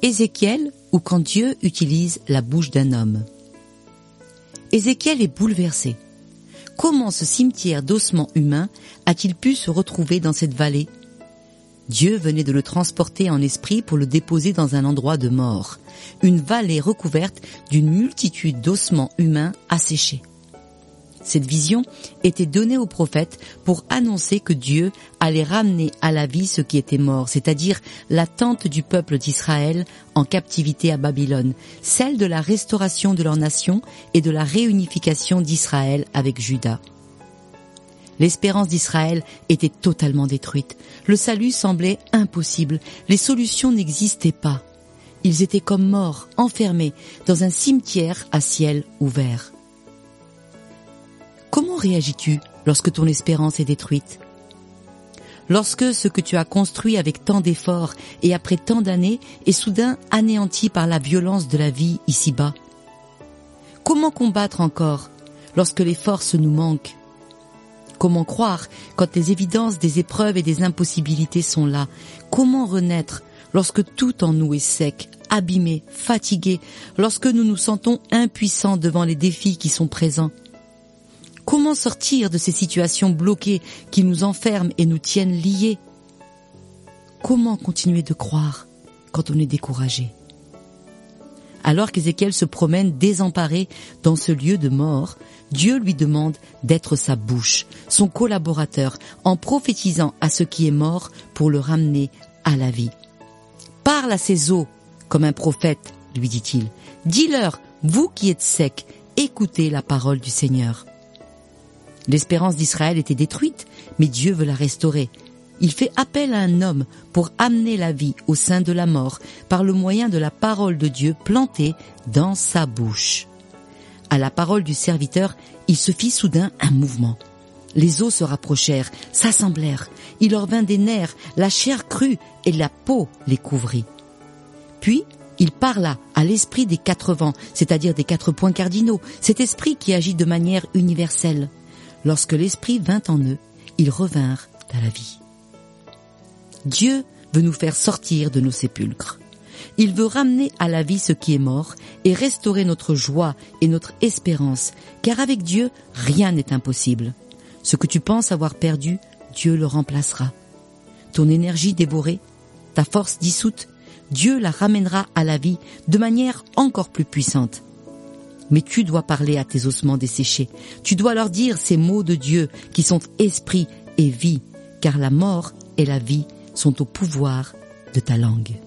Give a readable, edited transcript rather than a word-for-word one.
Ézéchiel ou quand Dieu utilise la bouche d'un homme. Ézéchiel est bouleversé. Comment ce cimetière d'ossements humains a-t-il pu se retrouver dans cette vallée ? Dieu venait de le transporter en esprit pour le déposer dans un endroit de mort, une vallée recouverte d'une multitude d'ossements humains asséchés. Cette vision était donnée au prophète pour annoncer que Dieu allait ramener à la vie ce qui était mort, c'est-à-dire l'attente du peuple d'Israël en captivité à Babylone, celle de la restauration de leur nation et de la réunification d'Israël avec Juda. L'espérance d'Israël était totalement détruite. Le salut semblait impossible. Les solutions n'existaient pas. Ils étaient comme morts, enfermés dans un cimetière à ciel ouvert. Comment réagis-tu lorsque ton espérance est détruite ? Lorsque ce que tu as construit avec tant d'efforts et après tant d'années est soudain anéanti par la violence de la vie ici-bas ? Comment combattre encore lorsque les forces nous manquent ? Comment croire quand les évidences des épreuves et des impossibilités sont là ? Comment renaître lorsque tout en nous est sec, abîmé, fatigué, lorsque nous nous sentons impuissants devant les défis qui sont présents ? Comment sortir de ces situations bloquées qui nous enferment et nous tiennent liés ? Comment continuer de croire quand on est découragé ? Alors qu'Ézéchiel se promène désemparé dans ce lieu de mort, Dieu lui demande d'être sa bouche, son collaborateur, en prophétisant à ce qui est mort pour le ramener à la vie. « Parle à ces eaux comme un prophète, lui dit-il. Dis-leur, vous qui êtes secs, écoutez la parole du Seigneur. » L'espérance d'Israël était détruite, mais Dieu veut la restaurer. Il fait appel à un homme pour amener la vie au sein de la mort par le moyen de la parole de Dieu plantée dans sa bouche. À la parole du serviteur, il se fit soudain un mouvement. Les os se rapprochèrent, s'assemblèrent. Il leur vint des nerfs, la chair crut et la peau les couvrit. Puis, il parla à l'esprit des 4 vents, c'est-à-dire des 4 points cardinaux, cet esprit qui agit de manière universelle. Lorsque l'esprit vint en eux, ils revinrent à la vie. Dieu veut nous faire sortir de nos sépulcres. Il veut ramener à la vie ce qui est mort et restaurer notre joie et notre espérance, car avec Dieu, rien n'est impossible. Ce que tu penses avoir perdu, Dieu le remplacera. Ton énergie dévorée, ta force dissoute, Dieu la ramènera à la vie de manière encore plus puissante. Mais tu dois parler à tes ossements desséchés. Tu dois leur dire ces mots de Dieu qui sont esprit et vie, car la mort et la vie sont au pouvoir de ta langue.